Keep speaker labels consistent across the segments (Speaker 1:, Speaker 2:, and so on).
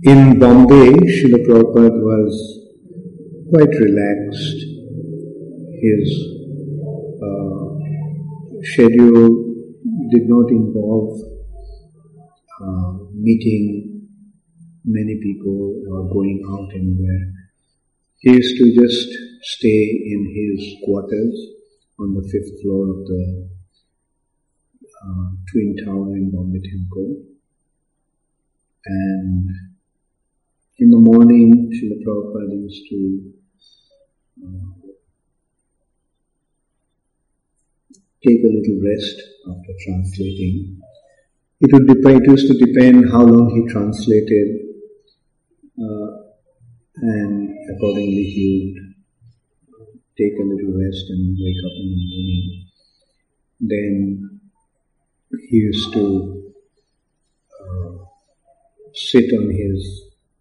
Speaker 1: In Bombay, Srila Prabhupada was quite relaxed. His schedule did not involve meeting many people or going out anywhere. He used to just stay in his quarters on the 5th floor of the Twin Tower in Bombay Temple. And in the morning, Srila Prabhupada used to take a little rest after translating. It used to depend how long he translated, and accordingly he would take a little rest and wake up in the morning. Then he used to sit on his,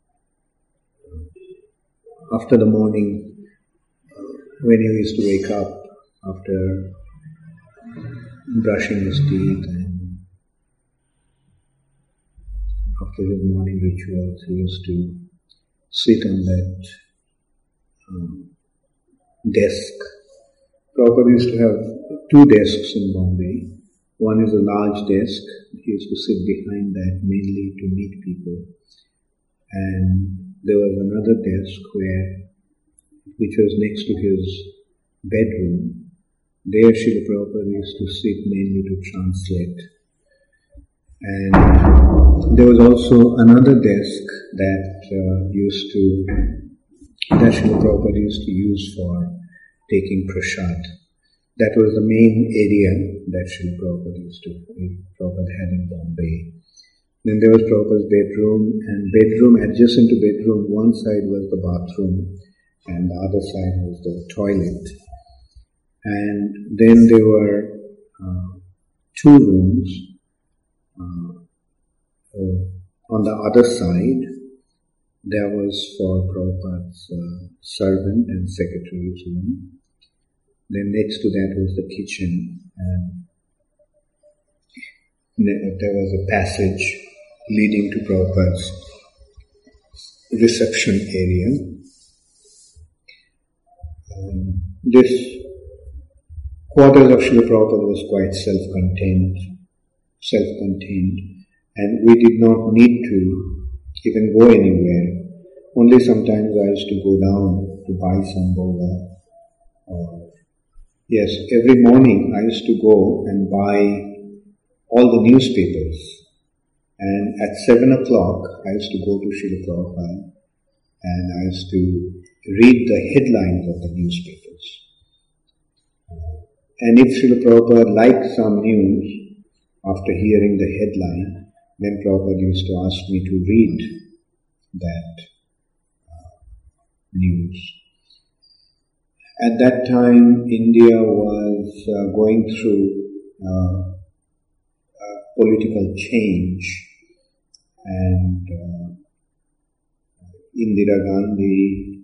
Speaker 1: after the morning, when he used to wake up after brushing his teeth and after his morning rituals, he used to sit on that desk. Prabhupada used to have 2 desks in Bombay. One is a large desk. He used to sit behind that mainly to meet people. And there was another desk which was next to his bedroom. There Srila Prabhupada used to sit mainly to translate. And there was also another desk that Srila Prabhupada used to use for taking prasad. That was the main area that Srila Prabhupada had in Bombay. Then there was Prabhupada's bedroom, and adjacent to bedroom, one side was the bathroom and the other side was the toilet. And then there were 2 rooms. On the other side, there was for Prabhupada's servant and secretary's room. Then next to that was the kitchen, and there was a passage leading to Prabhupada's reception area. This quarters of Srila Prabhupada was quite self-contained, and we did not need to even go anywhere. Only sometimes I used to go down to buy some boga. Every morning I used to go and buy all the newspapers. And at 7 o'clock I used to go to Srila Prabhupada and I used to read the headlines of the newspapers. And if Srila Prabhupada liked some news, after hearing the headline, then Prabhupada used to ask me to read that news. At that time, India was going through political change, and Indira Gandhi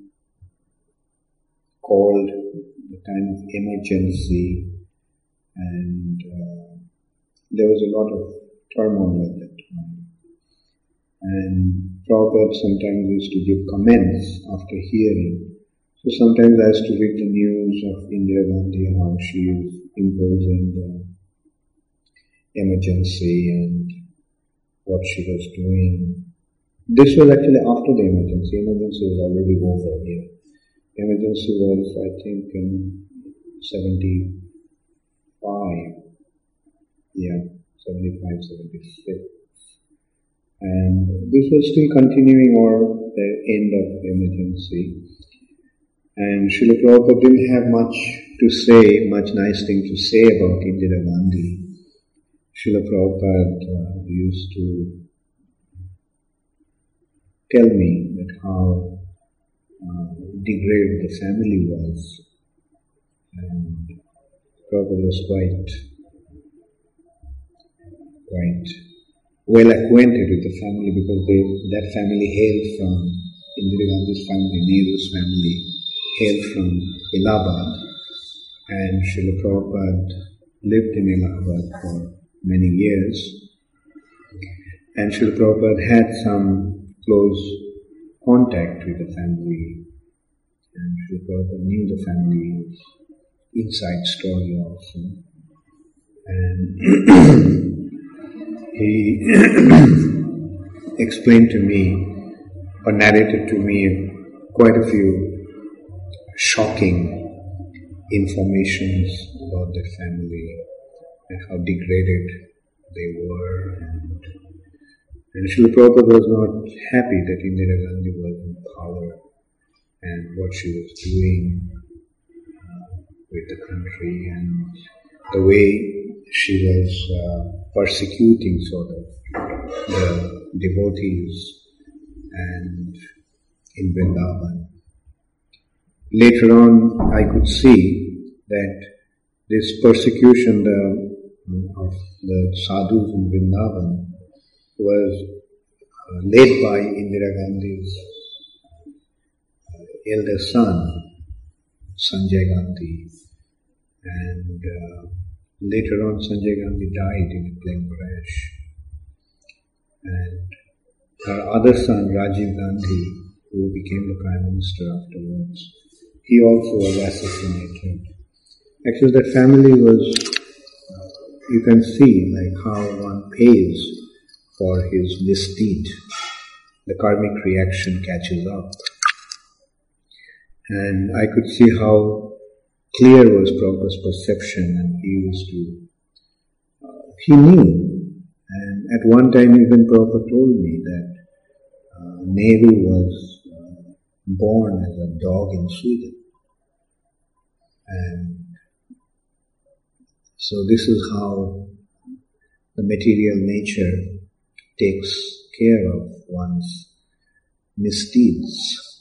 Speaker 1: called the time of emergency, and there was a lot of turmoil at that time. And Prabhupada sometimes used to give comments after hearing. So sometimes I used to read the news of Indira Gandhi, how she is imposing the emergency and what she was doing. This was actually after the emergency. Emergency was already over here. Emergency was, I think, in 75. 75, 76. And this was still continuing or the end of the emergency. And Srila Prabhupada didn't have much nice thing to say about Indira Gandhi. Srila Prabhupada used to tell me that how degraded the family was. And Prabhupada was quite well acquainted with the family because that family hailed from Indira Gandhi's family, Nehru's family, hailed from Allahabad, and Srila Prabhupada lived in Allahabad for many years. And Srila Prabhupada had some close contact with the family, and Srila Prabhupada knew the family's inside story also. And he explained to me, or narrated to me, quite a few shocking informations about their family and how degraded they were. And Srila Prabhupada was not happy that Indira Gandhi was in power and what she was doing with the country and the way she was persecuting sort of the devotees and in Vrindavan. Later on, I could see that this persecution of the sadhus in Vrindavan was led by Indira Gandhi's elder son, Sanjay Gandhi, and later on Sanjay Gandhi died in a plane crash. And her other son, Rajiv Gandhi, who became the Prime Minister afterwards, he also was assassinated. Actually, that family was, you can see like how one pays for his misdeed. The karmic reaction catches up. And I could see how clear was Prabhupada's perception, and he knew. And at one time even Prabhupada told me that Nehru was born as a dog in Sweden. And so this is how the material nature takes care of one's misdeeds.